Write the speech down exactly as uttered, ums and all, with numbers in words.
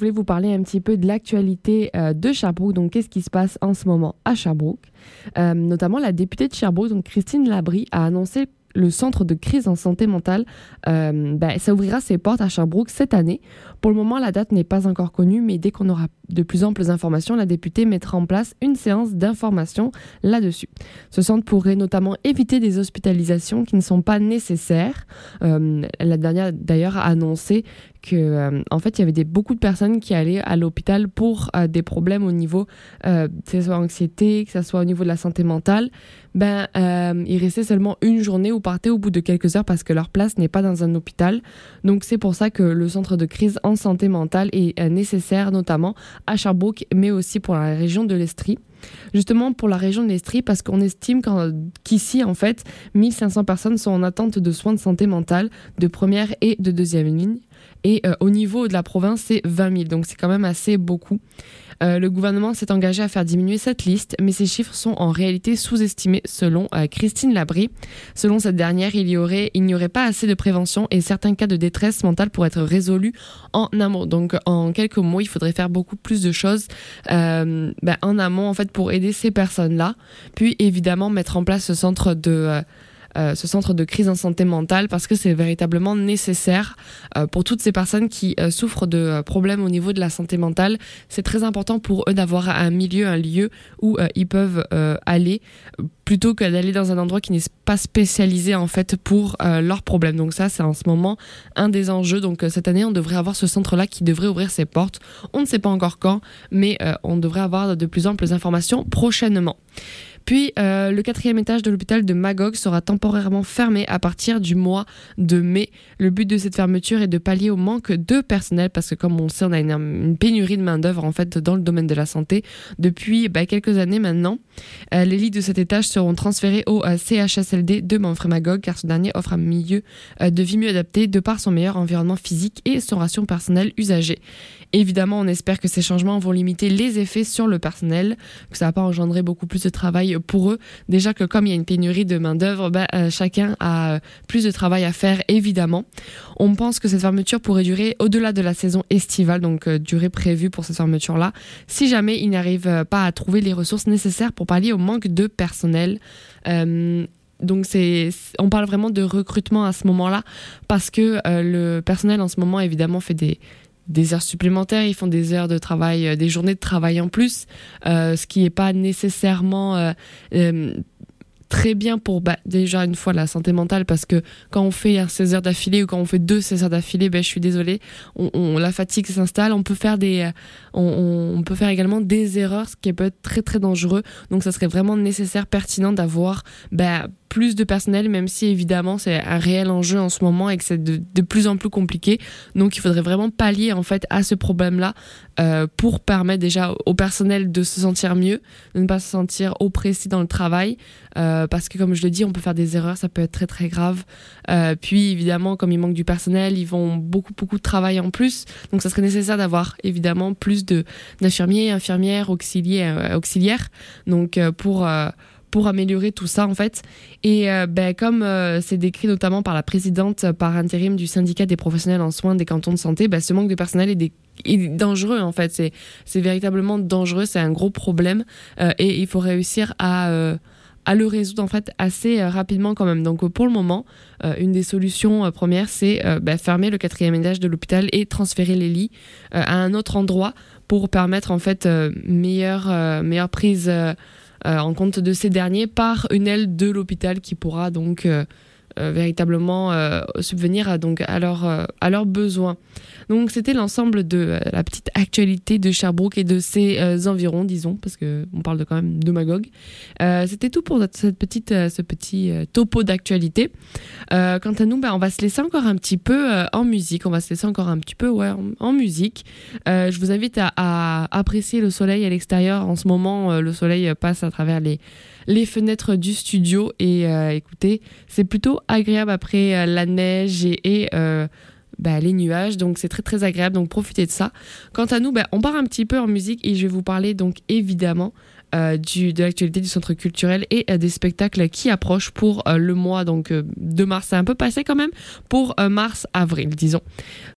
voulais vous parler un petit peu de l'actualité euh, de Sherbrooke. Donc, qu'est-ce qui se passe en ce moment à Sherbrooke? Euh, notamment, la députée de Sherbrooke, donc Christine Labrie, a annoncé le centre de crise en santé mentale. Euh, ben, ça ouvrira ses portes à Sherbrooke cette année. Pour le moment, la date n'est pas encore connue, mais dès qu'on aura de plus amples informations, la députée mettra en place une séance d'information là-dessus. Ce centre pourrait notamment éviter des hospitalisations qui ne sont pas nécessaires. Euh, la dernière, d'ailleurs, a annoncé que, euh, en fait, il y avait des, beaucoup de personnes qui allaient à l'hôpital pour euh, des problèmes au niveau, euh, que ce soit anxiété, que ce soit au niveau de la santé mentale. Ben, euh, ils restaient seulement une journée ou partaient au bout de quelques heures parce que leur place n'est pas dans un hôpital. Donc, c'est pour ça que le centre de crise en santé mentale est euh, nécessaire, notamment à Sherbrooke, mais aussi pour la région de l'Estrie. Justement pour la région de l'Estrie, parce qu'on estime qu'ici, en fait, mille cinq cents personnes sont en attente de soins de santé mentale de première et de deuxième ligne. Et euh, au niveau de la province, c'est vingt mille, donc c'est quand même assez beaucoup. Euh, le gouvernement s'est engagé à faire diminuer cette liste, mais ces chiffres sont en réalité sous-estimés selon euh, Christine Labrie. Selon cette dernière, il y aurait, il n'y aurait pas assez de prévention et certains cas de détresse mentale pourraient être résolus en amont. Donc en quelques mots, il faudrait faire beaucoup plus de choses euh, ben, en amont en fait pour aider ces personnes-là. Puis évidemment mettre en place ce centre de euh, Euh, ce centre de crise en santé mentale parce que c'est véritablement nécessaire euh, pour toutes ces personnes qui euh, souffrent de euh, problèmes au niveau de la santé mentale. C'est très important pour eux d'avoir un milieu, un lieu où euh, ils peuvent euh, aller plutôt que d'aller dans un endroit qui n'est pas spécialisé en fait pour euh, leurs problèmes. Donc ça, c'est en ce moment un des enjeux. Donc euh, cette année, on devrait avoir ce centre-là qui devrait ouvrir ses portes. On ne sait pas encore quand, mais euh, on devrait avoir de plus amples informations prochainement. Puis, euh, le quatrième étage de l'hôpital de Magog sera temporairement fermé à partir du mois de mai. Le but de cette fermeture est de pallier au manque de personnel parce que, comme on le sait, on a une, une pénurie de main-d'œuvre en fait dans le domaine de la santé depuis bah, quelques années maintenant. Euh, les lits de cet étage seront transférés au euh, C H S L D de Manfred-Magog car ce dernier offre un milieu euh, de vie mieux adapté de par son meilleur environnement physique et son ratio personnel usagé. Évidemment, on espère que ces changements vont limiter les effets sur le personnel, que ça va pas engendrer beaucoup plus de travail pour eux. Déjà que comme il y a une pénurie de main-d'œuvre, ben, euh, chacun a plus de travail à faire, évidemment. On pense que cette fermeture pourrait durer au-delà de la saison estivale, donc euh, durée prévue pour cette fermeture-là, si jamais ils n'arrivent pas à trouver les ressources nécessaires pour pallier au manque de personnel. Euh, Donc, c'est, on parle vraiment de recrutement à ce moment-là parce que euh, le personnel, en ce moment, évidemment, fait des, des heures supplémentaires. Ils font des heures de travail, euh, des journées de travail en plus, euh, ce qui n'est pas nécessairement euh, euh, très bien pour bah, déjà une fois la santé mentale parce que quand on fait un seize heures d'affilée ou quand on fait deux seize heures d'affilée, ben, je suis désolée, on, on, la fatigue s'installe. On peut faire des, on, on peut faire également des erreurs, ce qui peut être très très dangereux. Donc, ça serait vraiment nécessaire, pertinent d'avoir ben, plus de personnel, même si évidemment c'est un réel enjeu en ce moment et que c'est de, de plus en plus compliqué. Donc il faudrait vraiment pallier en fait à ce problème-là euh, pour permettre déjà au personnel de se sentir mieux, de ne pas se sentir oppressé dans le travail, euh, parce que comme je le dis, on peut faire des erreurs, ça peut être très très grave. Euh, puis évidemment, comme il manque du personnel, ils vont beaucoup beaucoup de travail en plus. Donc ça serait nécessaire d'avoir évidemment plus de d'infirmiers, infirmières, auxiliaires, euh, auxiliaires. Donc euh, pour euh, pour améliorer tout ça en fait. Et euh, ben, comme euh, c'est décrit notamment par la présidente par intérim du syndicat des professionnels en soins des cantons de santé, ben, ce manque de personnel est, des, est dangereux en fait. C'est, c'est véritablement dangereux, c'est un gros problème euh, et il faut réussir à, euh, à le résoudre en fait assez euh, rapidement quand même. Donc pour le moment, euh, une des solutions euh, premières, c'est euh, ben, fermer le quatrième étage de l'hôpital et transférer les lits euh, à un autre endroit pour permettre en fait euh, meilleure, euh, meilleure prise euh, Euh, en compte de ces derniers par une aile de l'hôpital qui pourra donc euh, euh, véritablement euh, subvenir à, donc, à, leur, euh, à leurs besoins. Donc c'était l'ensemble de euh, la petite actualité de Sherbrooke et de ses euh, environs, disons, parce qu'on parle de, quand même de Magog. Euh, c'était tout pour notre, cette petite, euh, ce petit euh, topo d'actualité. Euh, quant à nous, bah, on va se laisser encore un petit peu euh, en musique. On va se laisser encore un petit peu ouais, en, en musique. Euh, je vous invite à, à apprécier le soleil à l'extérieur. En ce moment, euh, le soleil passe à travers les, les fenêtres du studio. Et euh, écoutez, c'est plutôt agréable après euh, la neige et... et euh, bah, les nuages, donc c'est très très agréable, donc profitez de ça. Quant à nous, bah, on part un petit peu en musique et je vais vous parler donc évidemment euh, du, de l'actualité du centre culturel et euh, des spectacles qui approchent pour euh, le mois donc, euh, de mars. C'est un peu passé quand même pour euh, mars-avril, disons.